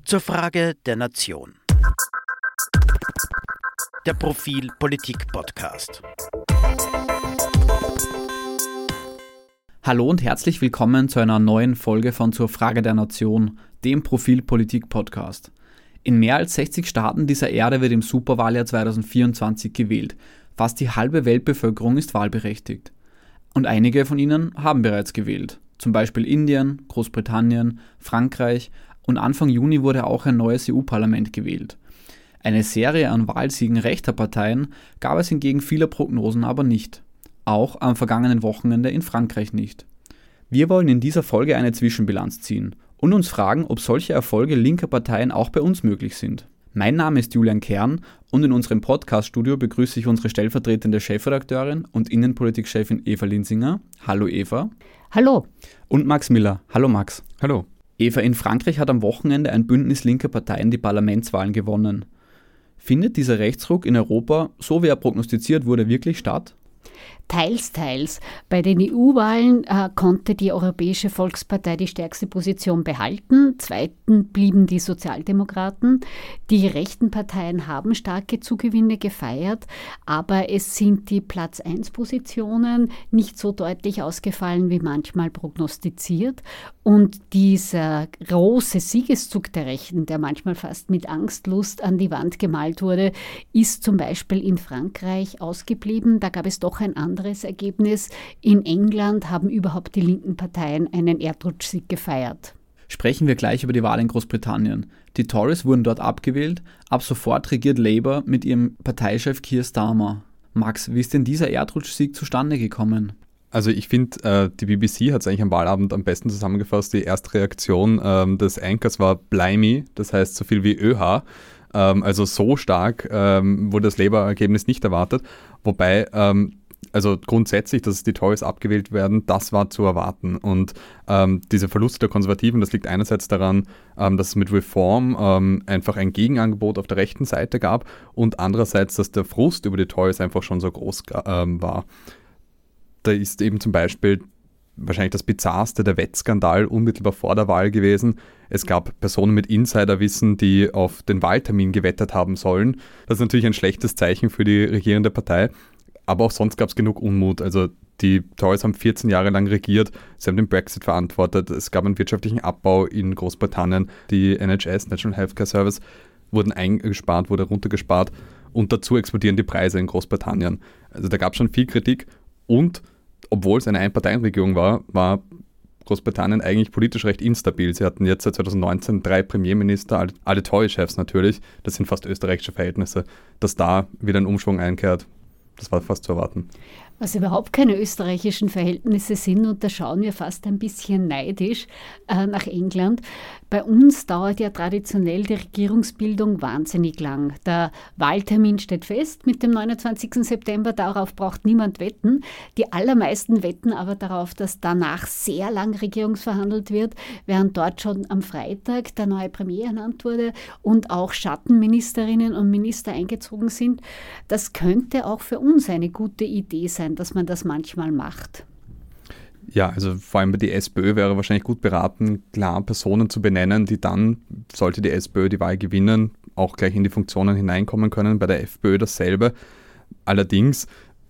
Zur Frage der Nation. Der Profil Politik Podcast. Hallo und herzlich willkommen zu einer neuen Folge von Zur Frage der Nation, dem Profil Politik Podcast. In mehr als 60 Staaten dieser Erde wird im Superwahljahr 2024 gewählt. Fast die halbe Weltbevölkerung ist wahlberechtigt. Und einige von ihnen haben bereits gewählt. Zum Beispiel Indien, Großbritannien, Frankreich und Anfang Juni wurde auch ein neues EU-Parlament gewählt. Eine Serie an Wahlsiegen rechter Parteien gab es hingegen vieler Prognosen aber nicht. Auch am vergangenen Wochenende in Frankreich nicht. Wir wollen in dieser Folge eine Zwischenbilanz ziehen und uns fragen, ob solche Erfolge linker Parteien auch bei uns möglich sind. Mein Name ist Julian Kern und in unserem Podcast-Studio begrüße ich unsere stellvertretende Chefredakteurin und Innenpolitik-Chefin Eva Linsinger. Hallo Eva. Hallo. Und Max Miller. Hallo Max. Hallo. Eva, in Frankreich hat am Wochenende ein Bündnis linker Parteien die Parlamentswahlen gewonnen. Findet dieser Rechtsruck in Europa, so wie er prognostiziert wurde, wirklich statt? Teils. Bei den EU-Wahlen konnte die Europäische Volkspartei die stärkste Position behalten. Zweiten blieben die Sozialdemokraten. Die rechten Parteien haben starke Zugewinne gefeiert, aber es sind die Platz-1-Positionen nicht so deutlich ausgefallen, wie manchmal prognostiziert. Und dieser große Siegeszug der Rechten, der manchmal fast mit Angstlust an die Wand gemalt wurde, ist zum Beispiel in Frankreich ausgeblieben. Da gab es doch ein anderes Ergebnis. In England haben überhaupt die linken Parteien einen Erdrutschsieg gefeiert. Sprechen wir gleich über die Wahl in Großbritannien. Die Tories wurden dort abgewählt. Ab sofort regiert Labour mit ihrem Parteichef Keir Starmer. Max, wie ist denn dieser Erdrutschsieg zustande gekommen? Also ich finde, die BBC hat es eigentlich am Wahlabend am besten zusammengefasst. Die erste Reaktion des Anchors war Blimey, das heißt so viel wie ÖH. Also so stark wurde das Labour-Ergebnis nicht erwartet. Wobei, also grundsätzlich, dass die Tories abgewählt werden, das war zu erwarten. Und diese Verluste der Konservativen, das liegt einerseits daran, dass es mit Reform einfach ein Gegenangebot auf der rechten Seite gab und andererseits, dass der Frust über die Tories einfach schon so groß war. Da ist eben zum Beispiel wahrscheinlich das bizarrste, der Wettskandal unmittelbar vor der Wahl gewesen. Es gab Personen mit Insiderwissen, die auf den Wahltermin gewettet haben sollen. Das ist natürlich ein schlechtes Zeichen für die regierende Partei. Aber auch sonst gab es genug Unmut. Also die Tories haben 14 Jahre lang regiert, sie haben den Brexit verantwortet, es gab einen wirtschaftlichen Abbau in Großbritannien, die NHS, National Healthcare Service, wurden eingespart, wurde runtergespart und dazu explodieren die Preise in Großbritannien. Also da gab es schon viel Kritik und obwohl es eine Einparteienregierung war Großbritannien eigentlich politisch recht instabil. Sie hatten jetzt seit 2019 3 Premierminister, alle Tory-Chefs natürlich, das sind fast österreichische Verhältnisse, dass da wieder ein Umschwung einkehrt. Das war fast zu erwarten. Was überhaupt keine österreichischen Verhältnisse sind, und da schauen wir fast ein bisschen neidisch nach England. Bei uns dauert ja traditionell die Regierungsbildung wahnsinnig lang. Der Wahltermin steht fest mit dem 29. September, darauf braucht niemand wetten. Die allermeisten wetten aber darauf, dass danach sehr lang regierungsverhandelt wird, während dort schon am Freitag der neue Premier ernannt wurde und auch Schattenministerinnen und Minister eingezogen sind. Das könnte auch für uns eine gute Idee sein, dass man das manchmal macht. Ja, also vor allem die SPÖ wäre wahrscheinlich gut beraten, klar Personen zu benennen, die dann, sollte die SPÖ die Wahl gewinnen, auch gleich in die Funktionen hineinkommen können. Bei der FPÖ dasselbe. Allerdings,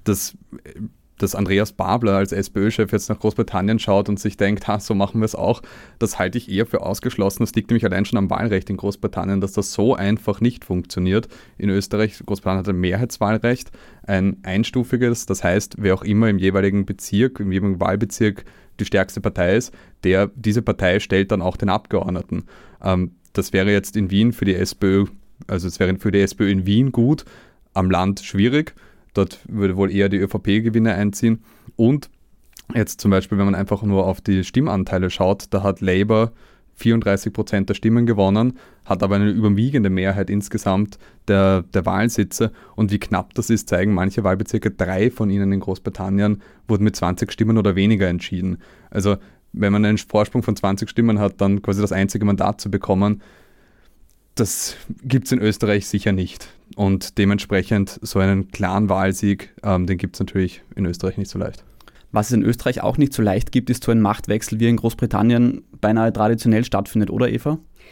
dass Andreas Babler als SPÖ-Chef jetzt nach Großbritannien schaut und sich denkt, so machen wir es auch, das halte ich eher für ausgeschlossen. Das liegt nämlich allein schon am Wahlrecht in Großbritannien, dass das so einfach nicht funktioniert. In Österreich, Großbritannien hat ein Mehrheitswahlrecht, ein einstufiges, das heißt, wer auch immer im jeweiligen Bezirk, im jeweiligen Wahlbezirk die stärkste Partei ist, diese Partei stellt dann auch den Abgeordneten. Das wäre jetzt in Wien für die SPÖ, also es wäre für die SPÖ in Wien gut, am Land schwierig. Dort würde wohl eher die ÖVP-Gewinne einziehen. Und jetzt zum Beispiel, wenn man einfach nur auf die Stimmanteile schaut, da hat Labour 34% der Stimmen gewonnen, hat aber eine überwiegende Mehrheit insgesamt der Wahlsitze. Und wie knapp das ist, zeigen manche Wahlbezirke. 3 von ihnen in Großbritannien wurden mit 20 Stimmen oder weniger entschieden. Also wenn man einen Vorsprung von 20 Stimmen hat, dann quasi das einzige Mandat zu bekommen, das gibt es in Österreich sicher nicht. Und dementsprechend so einen klaren Wahlsieg, den gibt es natürlich in Österreich nicht so leicht. Was es in Österreich auch nicht so leicht gibt, ist so ein Machtwechsel, wie in Großbritannien beinahe traditionell stattfindet, oder Eva?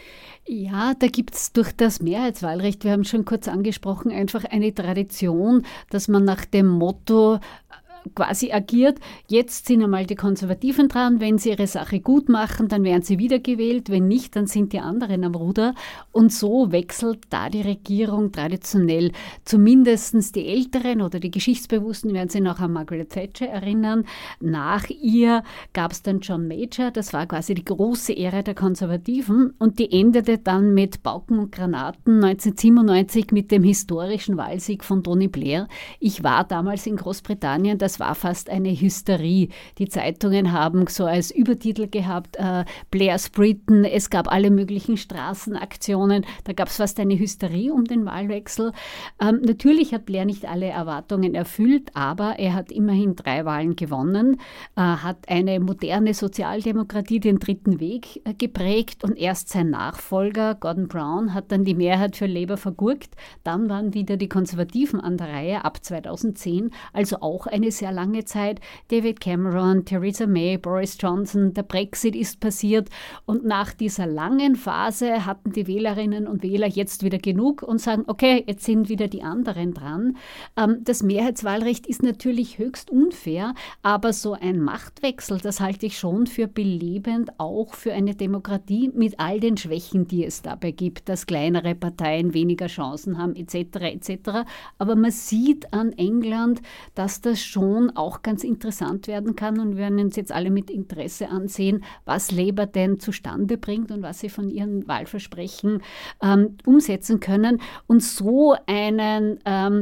Ja, da gibt es durch das Mehrheitswahlrecht, wir haben es schon kurz angesprochen, einfach eine Tradition, dass man nach dem Motto quasi agiert. Jetzt sind einmal die Konservativen dran. Wenn sie ihre Sache gut machen, dann werden sie wiedergewählt. Wenn nicht, dann sind die anderen am Ruder. Und so wechselt da die Regierung traditionell. Zumindest die Älteren oder die Geschichtsbewussten werden sich noch an Margaret Thatcher erinnern. Nach ihr gab es dann John Major. Das war quasi die große Ära der Konservativen. Und die endete dann mit Pauken und Granaten 1997 mit dem historischen Wahlsieg von Tony Blair. Ich war damals in Großbritannien. Das war fast eine Hysterie. Die Zeitungen haben so als Übertitel gehabt, Blairs Britain, es gab alle möglichen Straßenaktionen, da gab es fast eine Hysterie um den Wahlwechsel. Natürlich hat Blair nicht alle Erwartungen erfüllt, aber er hat immerhin 3 Wahlen gewonnen, hat eine moderne Sozialdemokratie, den dritten Weg geprägt und erst sein Nachfolger, Gordon Brown, hat dann die Mehrheit für Labour vergurkt. Dann waren wieder die Konservativen an der Reihe ab 2010, also auch eine sehr lange Zeit. David Cameron, Theresa May, Boris Johnson, der Brexit ist passiert und nach dieser langen Phase hatten die Wählerinnen und Wähler jetzt wieder genug und sagen, okay, jetzt sind wieder die anderen dran. Das Mehrheitswahlrecht ist natürlich höchst unfair, aber so ein Machtwechsel, das halte ich schon für belebend, auch für eine Demokratie mit all den Schwächen, die es dabei gibt, dass kleinere Parteien weniger Chancen haben, etc. etc. Aber man sieht an England, dass das schon auch ganz interessant werden kann und wir werden uns jetzt alle mit Interesse ansehen, was Labour denn zustande bringt und was sie von ihren Wahlversprechen umsetzen können. Und so einen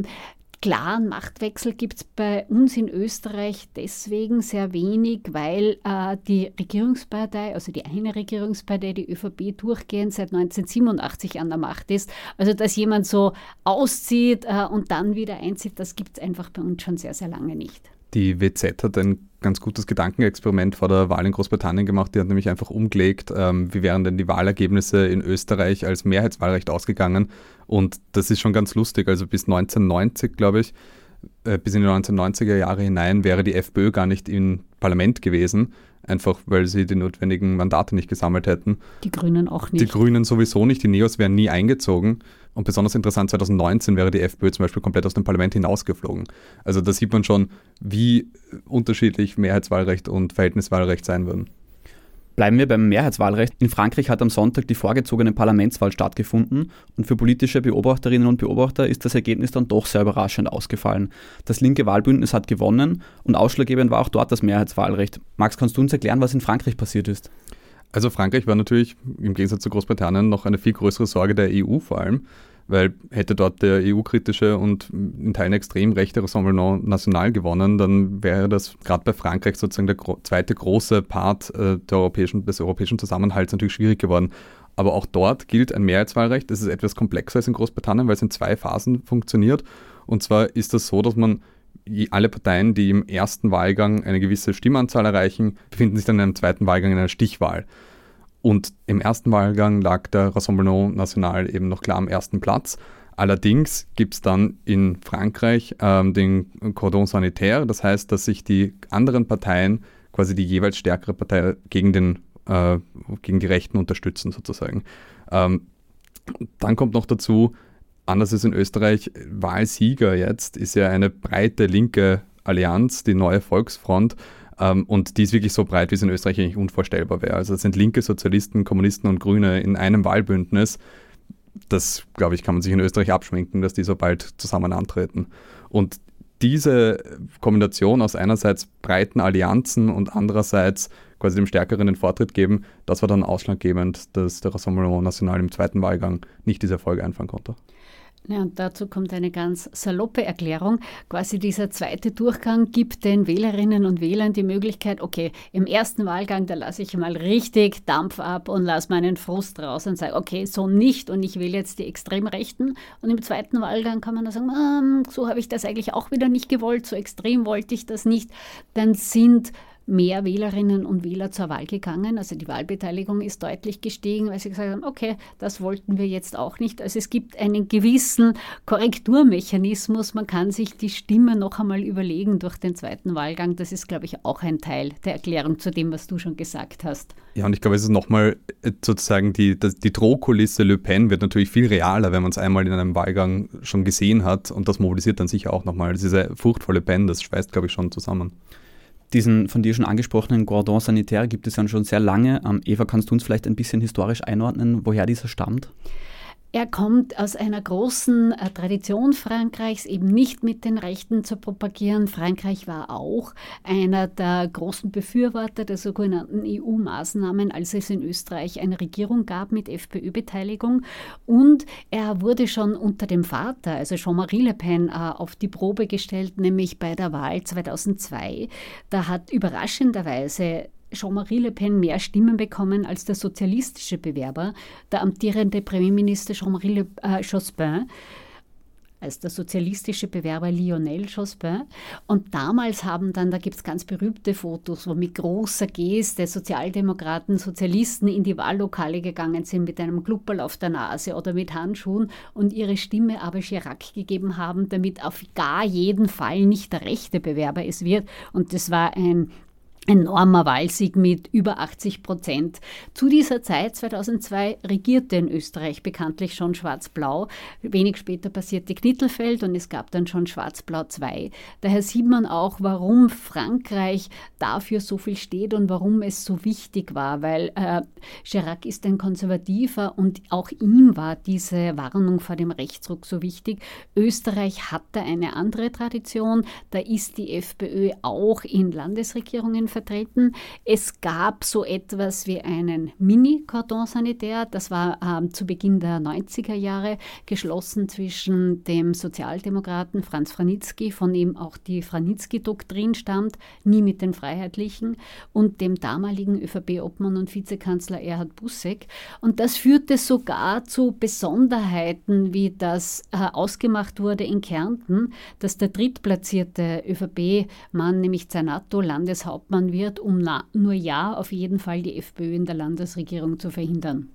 klaren Machtwechsel gibt es bei uns in Österreich deswegen sehr wenig, weil die Regierungspartei, also die eine Regierungspartei, die ÖVP, durchgehend seit 1987 an der Macht ist. Also dass jemand so auszieht und dann wieder einzieht, das gibt es einfach bei uns schon sehr, sehr lange nicht. Die WZ hat ein ganz gutes Gedankenexperiment vor der Wahl in Großbritannien gemacht. Die hat nämlich einfach umgelegt, wie wären denn die Wahlergebnisse in Österreich als Mehrheitswahlrecht ausgegangen. Und das ist schon ganz lustig. Also bis 1990, glaube ich, bis in die 1990er Jahre hinein wäre die FPÖ gar nicht im Parlament gewesen, einfach weil sie die notwendigen Mandate nicht gesammelt hätten. Die Grünen auch nicht. Die Grünen sowieso nicht, die Neos wären nie eingezogen. Und besonders interessant, 2019 wäre die FPÖ zum Beispiel komplett aus dem Parlament hinausgeflogen. Also da sieht man schon, wie unterschiedlich Mehrheitswahlrecht und Verhältniswahlrecht sein würden. Bleiben wir beim Mehrheitswahlrecht. In Frankreich hat am Sonntag die vorgezogene Parlamentswahl stattgefunden und für politische Beobachterinnen und Beobachter ist das Ergebnis dann doch sehr überraschend ausgefallen. Das linke Wahlbündnis hat gewonnen und ausschlaggebend war auch dort das Mehrheitswahlrecht. Max, kannst du uns erklären, was in Frankreich passiert ist? Also Frankreich war natürlich im Gegensatz zu Großbritannien noch eine viel größere Sorge der EU vor allem, weil hätte dort der EU-kritische und in Teilen extrem rechte Rassemblement National gewonnen, dann wäre das gerade bei Frankreich sozusagen der zweite große Part des europäischen Zusammenhalts natürlich schwierig geworden. Aber auch dort gilt ein Mehrheitswahlrecht. Das ist etwas komplexer als in Großbritannien, weil es in 2 Phasen funktioniert. Und zwar ist das so, dass man alle Parteien, die im ersten Wahlgang eine gewisse Stimmanzahl erreichen, befinden sich dann in einem zweiten Wahlgang in einer Stichwahl. Und im ersten Wahlgang lag der Rassemblement National eben noch klar am ersten Platz. Allerdings gibt es dann in Frankreich den Cordon sanitaire, das heißt, dass sich die anderen Parteien, quasi die jeweils stärkere Partei, gegen die Rechten unterstützen sozusagen. Dann kommt noch dazu, anders als in Österreich, Wahlsieger jetzt ist ja eine breite linke Allianz, die Neue Volksfront. Und die ist wirklich so breit, wie es in Österreich eigentlich unvorstellbar wäre. Also es sind linke Sozialisten, Kommunisten und Grüne in einem Wahlbündnis. Das, glaube ich, kann man sich in Österreich abschminken, dass die so bald zusammen antreten. Und diese Kombination aus einerseits breiten Allianzen und andererseits quasi dem Stärkeren den Vortritt geben, das war dann ausschlaggebend, dass der Rassemblement National im zweiten Wahlgang nicht diese Erfolge einfahren konnte. Ja, und dazu kommt eine ganz saloppe Erklärung. Quasi dieser zweite Durchgang gibt den Wählerinnen und Wählern die Möglichkeit, okay, im ersten Wahlgang, da lasse ich mal richtig Dampf ab und lasse meinen Frust raus und sage, okay, so nicht und ich wähle jetzt die Extremrechten. Und im zweiten Wahlgang kann man dann sagen, so habe ich das eigentlich auch wieder nicht gewollt, so extrem wollte ich das nicht. Dann sind mehr Wählerinnen und Wähler zur Wahl gegangen. Also die Wahlbeteiligung ist deutlich gestiegen, weil sie gesagt haben, okay, das wollten wir jetzt auch nicht. Also es gibt einen gewissen Korrekturmechanismus. Man kann sich die Stimme noch einmal überlegen durch den zweiten Wahlgang. Das ist, glaube ich, auch ein Teil der Erklärung zu dem, was du schon gesagt hast. Ja, und ich glaube, es ist nochmal sozusagen die Drohkulisse Le Pen wird natürlich viel realer, wenn man es einmal in einem Wahlgang schon gesehen hat, und das mobilisiert dann sicher auch nochmal. Diese Furcht vor Le Pen, das schweißt, glaube ich, schon zusammen. Diesen von dir schon angesprochenen Cordon Sanitaire gibt es ja schon sehr lange. Eva, kannst du uns vielleicht ein bisschen historisch einordnen, woher dieser stammt? Er kommt aus einer großen Tradition Frankreichs, eben nicht mit den Rechten zu propagieren. Frankreich war auch einer der großen Befürworter der sogenannten EU-Maßnahmen, als es in Österreich eine Regierung gab mit FPÖ-Beteiligung. Und er wurde schon unter dem Vater, also Jean-Marie Le Pen, auf die Probe gestellt, nämlich bei der Wahl 2002. Da hat überraschenderweise Jean-Marie Le Pen mehr Stimmen bekommen als der sozialistische Bewerber, der amtierende Premierminister Jean-Marie Jospin, als der sozialistische Bewerber Lionel Jospin. Und damals da gibt es ganz berühmte Fotos, wo mit großer Geste Sozialdemokraten, Sozialisten in die Wahllokale gegangen sind mit einem Klupperl auf der Nase oder mit Handschuhen und ihre Stimme aber Chirac gegeben haben, damit auf gar jeden Fall nicht der rechte Bewerber es wird. Und das war ein enormer Wahlsieg mit über 80%. Zu dieser Zeit, 2002, regierte in Österreich bekanntlich schon Schwarz-Blau. Wenig später passierte Knittelfeld und es gab dann schon Schwarz-Blau 2. Daher sieht man auch, warum Frankreich dafür so viel steht und warum es so wichtig war, weil Chirac ist ein Konservativer und auch ihm war diese Warnung vor dem Rechtsruck so wichtig. Österreich hatte eine andere Tradition, da ist die FPÖ auch in Landesregierungen vertreten. Es gab so etwas wie einen Mini-Cordon Sanitaire, das war zu Beginn der 90er Jahre geschlossen zwischen dem Sozialdemokraten Franz Franitzky, von ihm auch die Franitzky-Doktrin stammt, nie mit den Freiheitlichen, und dem damaligen ÖVP-Obmann und Vizekanzler Erhard Busseck. Und das führte sogar zu Besonderheiten, wie das ausgemacht wurde in Kärnten, dass der drittplatzierte ÖVP-Mann, nämlich Zernato, Landeshauptmann wird, um nur auf jeden Fall die FPÖ in der Landesregierung zu verhindern.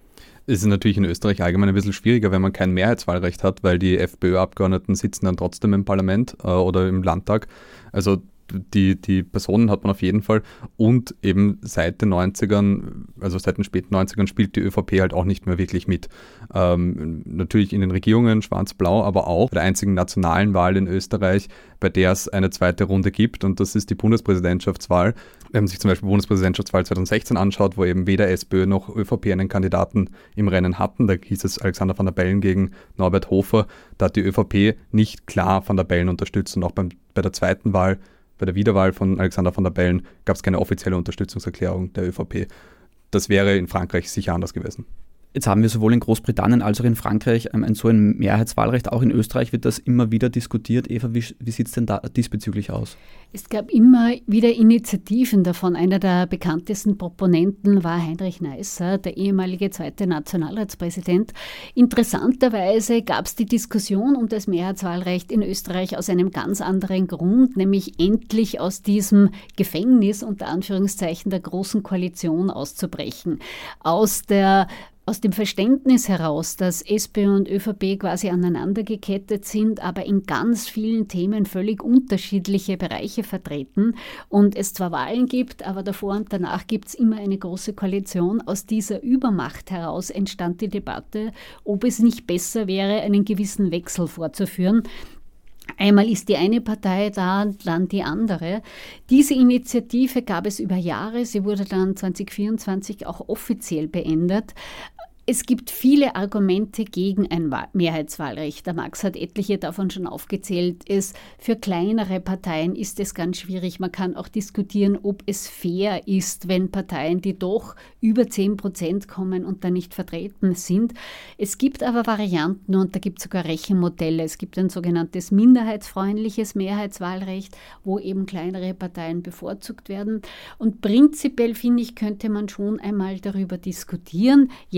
Es ist natürlich in Österreich allgemein ein bisschen schwieriger, wenn man kein Mehrheitswahlrecht hat, weil die FPÖ-Abgeordneten sitzen dann trotzdem im Parlament oder im Landtag. Also die Personen hat man auf jeden Fall, und eben seit den 90ern, also seit den späten 90ern spielt die ÖVP halt auch nicht mehr wirklich mit. Natürlich in den Regierungen schwarz-blau, aber auch bei der einzigen nationalen Wahl in Österreich, bei der es eine zweite Runde gibt, und das ist die Bundespräsidentschaftswahl. Wenn man sich zum Beispiel die Bundespräsidentschaftswahl 2016 anschaut, wo eben weder SPÖ noch ÖVP einen Kandidaten im Rennen hatten, da hieß es Alexander Van der Bellen gegen Norbert Hofer, da hat die ÖVP nicht klar Van der Bellen unterstützt, und auch bei der zweiten Wahl, bei der Wiederwahl von Alexander Van der Bellen, gab es keine offizielle Unterstützungserklärung der ÖVP. Das wäre in Frankreich sicher anders gewesen. Jetzt haben wir sowohl in Großbritannien als auch in Frankreich so ein Mehrheitswahlrecht. Auch in Österreich wird das immer wieder diskutiert. Eva, wie sieht es denn da diesbezüglich aus? Es gab immer wieder Initiativen davon. Einer der bekanntesten Proponenten war Heinrich Neisser, der ehemalige zweite Nationalratspräsident. Interessanterweise gab es die Diskussion um das Mehrheitswahlrecht in Österreich aus einem ganz anderen Grund, nämlich endlich aus diesem Gefängnis unter Anführungszeichen der Großen Koalition auszubrechen. Aus dem Verständnis heraus, dass SPÖ und ÖVP quasi aneinander gekettet sind, aber in ganz vielen Themen völlig unterschiedliche Bereiche vertreten und es zwar Wahlen gibt, aber davor und danach gibt es immer eine große Koalition. Aus dieser Übermacht heraus entstand die Debatte, ob es nicht besser wäre, einen gewissen Wechsel vorzuführen. Einmal ist die eine Partei da, dann die andere. Diese Initiative gab es über Jahre. Sie wurde dann 2024 auch offiziell beendet. Es gibt viele Argumente gegen ein Mehrheitswahlrecht. Der Max hat etliche davon schon aufgezählt. Für kleinere Parteien ist es ganz schwierig. Man kann auch diskutieren, ob es fair ist, wenn Parteien, die doch über 10% kommen und dann nicht vertreten sind. Es gibt aber Varianten und da gibt es sogar Rechenmodelle. Es gibt ein sogenanntes minderheitsfreundliches Mehrheitswahlrecht, wo eben kleinere Parteien bevorzugt werden. Und prinzipiell, finde ich, könnte man schon einmal darüber diskutieren. Jetzt kurz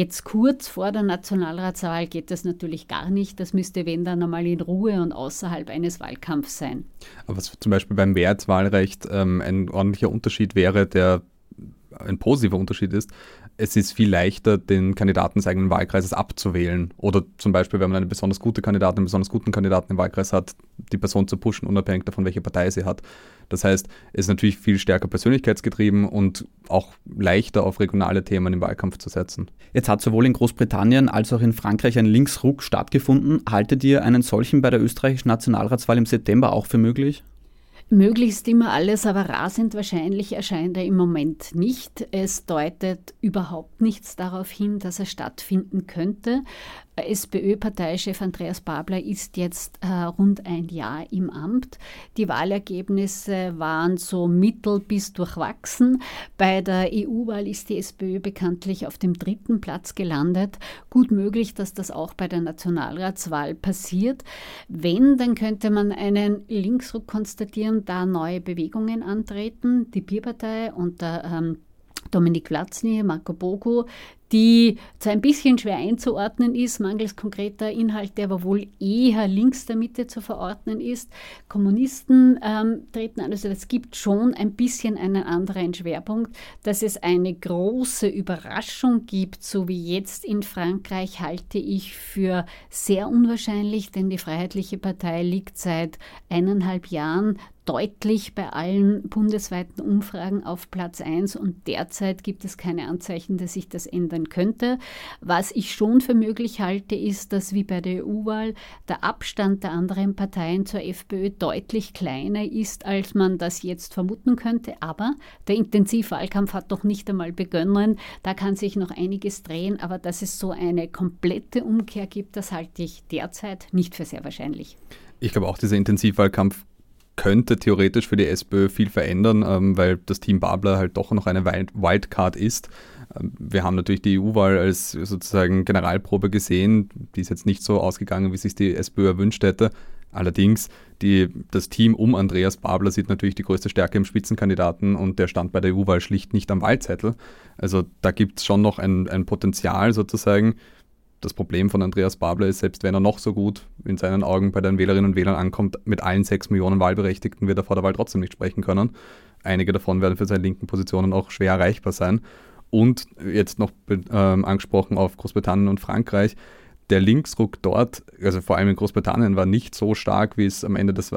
kurz vor der Nationalratswahl geht das natürlich gar nicht. Das müsste, wenn dann einmal in Ruhe und außerhalb eines Wahlkampfs sein. Aber was zum Beispiel beim Mehrheitswahlrecht ein ordentlicher Unterschied wäre, der ein positiver Unterschied ist, es ist viel leichter, den Kandidaten des eigenen Wahlkreises abzuwählen. Oder zum Beispiel, wenn man eine besonders gute Kandidatin, einen besonders guten Kandidaten im Wahlkreis hat, die Person zu pushen, unabhängig davon, welche Partei sie hat. Das heißt, es ist natürlich viel stärker persönlichkeitsgetrieben und auch leichter auf regionale Themen im Wahlkampf zu setzen. Jetzt hat sowohl in Großbritannien als auch in Frankreich ein Linksruck stattgefunden. Haltet ihr einen solchen bei der österreichischen Nationalratswahl im September auch für möglich? Möglichst immer alles, aber rasend wahrscheinlich erscheint er im Moment nicht. Es deutet überhaupt nichts darauf hin, dass er stattfinden könnte. SPÖ-Parteichef Andreas Babler ist jetzt rund ein Jahr im Amt. Die Wahlergebnisse waren so mittel bis durchwachsen. Bei der EU-Wahl ist die SPÖ bekanntlich auf dem 3. Platz gelandet. Gut möglich, dass das auch bei der Nationalratswahl passiert. Wenn, dann könnte man einen Linksruck konstatieren, da neue Bewegungen antreten. Die Bierpartei unter Dominik Vlatzny, Marco Bogo, die zwar ein bisschen schwer einzuordnen ist, mangels konkreter Inhalte, aber wohl eher links der Mitte zu verordnen ist. Kommunisten treten an. Also es gibt schon ein bisschen einen anderen Schwerpunkt. Dass es eine große Überraschung gibt, so wie jetzt in Frankreich, halte ich für sehr unwahrscheinlich, denn die Freiheitliche Partei liegt seit 1,5 Jahren deutlich bei allen bundesweiten Umfragen auf Platz 1 und derzeit gibt es keine Anzeichen, dass sich das ändern könnte. Was ich schon für möglich halte, ist, dass wie bei der EU-Wahl der Abstand der anderen Parteien zur FPÖ deutlich kleiner ist, als man das jetzt vermuten könnte. Aber der Intensivwahlkampf hat noch nicht einmal begonnen. Da kann sich noch einiges drehen, aber dass es so eine komplette Umkehr gibt, das halte ich derzeit nicht für sehr wahrscheinlich. Ich glaube auch, dieser Intensivwahlkampf könnte theoretisch für die SPÖ viel verändern, weil das Team Babler halt doch noch eine Wildcard ist. Wir haben natürlich die EU-Wahl als sozusagen Generalprobe gesehen. Die ist jetzt nicht so ausgegangen, wie sich die SPÖ erwünscht hätte. Allerdings, das Team um Andreas Babler sieht natürlich die größte Stärke im Spitzenkandidaten und der stand bei der EU-Wahl schlicht nicht am Wahlzettel. Also da gibt es schon noch ein Potenzial sozusagen. Das Problem von Andreas Babler ist, selbst wenn er noch so gut in seinen Augen bei den Wählerinnen und Wählern ankommt, mit allen 6 Millionen Wahlberechtigten wird er vor der Wahl trotzdem nicht sprechen können. Einige davon werden für seine linken Positionen auch schwer erreichbar sein. Und jetzt noch angesprochen auf Großbritannien und Frankreich, der Linksruck dort, also vor allem in Großbritannien, war nicht so stark, wie es am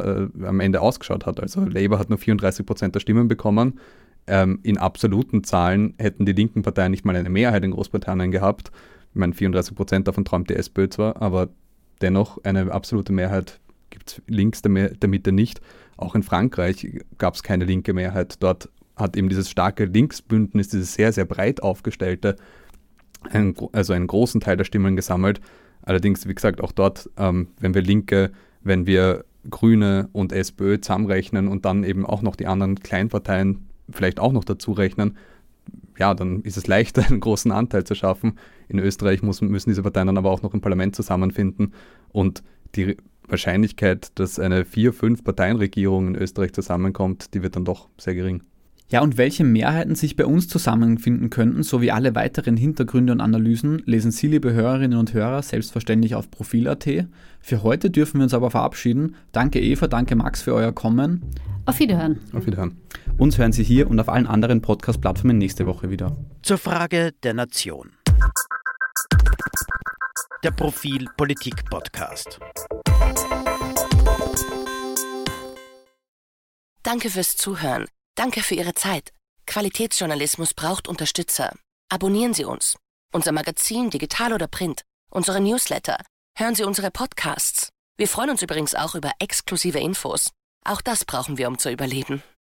Ende ausgeschaut hat. Also Labour hat nur 34% der Stimmen bekommen. In absoluten Zahlen hätten die linken Parteien nicht mal eine Mehrheit in Großbritannien gehabt. Ich meine, 34% davon träumt die SPÖ zwar, aber dennoch eine absolute Mehrheit gibt es links der Mitte nicht. Auch in Frankreich gab es keine linke Mehrheit. Dort hat eben dieses starke Linksbündnis, dieses sehr, sehr breit aufgestellte, einen großen Teil der Stimmen gesammelt. Allerdings, wie gesagt, auch dort, wenn wir Grüne und SPÖ zusammenrechnen und dann eben auch noch die anderen Kleinparteien vielleicht auch noch dazu rechnen, ja, dann ist es leichter, einen großen Anteil zu schaffen. In Österreich müssen diese Parteien dann aber auch noch im Parlament zusammenfinden. Und die Wahrscheinlichkeit, dass eine 4-5 Parteienregierung in Österreich zusammenkommt, die wird dann doch sehr gering. Ja, und welche Mehrheiten sich bei uns zusammenfinden könnten, sowie alle weiteren Hintergründe und Analysen, lesen Sie, liebe Hörerinnen und Hörer, selbstverständlich auf Profil.at. Für heute dürfen wir uns aber verabschieden. Danke Eva, danke Max für euer Kommen. Auf Wiederhören. Auf Wiederhören. Uns hören Sie hier und auf allen anderen Podcast-Plattformen nächste Woche wieder. Zur Frage der Nation. Der Profil Politik Podcast. Danke fürs Zuhören. Danke für Ihre Zeit. Qualitätsjournalismus braucht Unterstützer. Abonnieren Sie uns. Unser Magazin, digital oder print. Unsere Newsletter. Hören Sie unsere Podcasts. Wir freuen uns übrigens auch über exklusive Infos. Auch das brauchen wir, um zu überleben.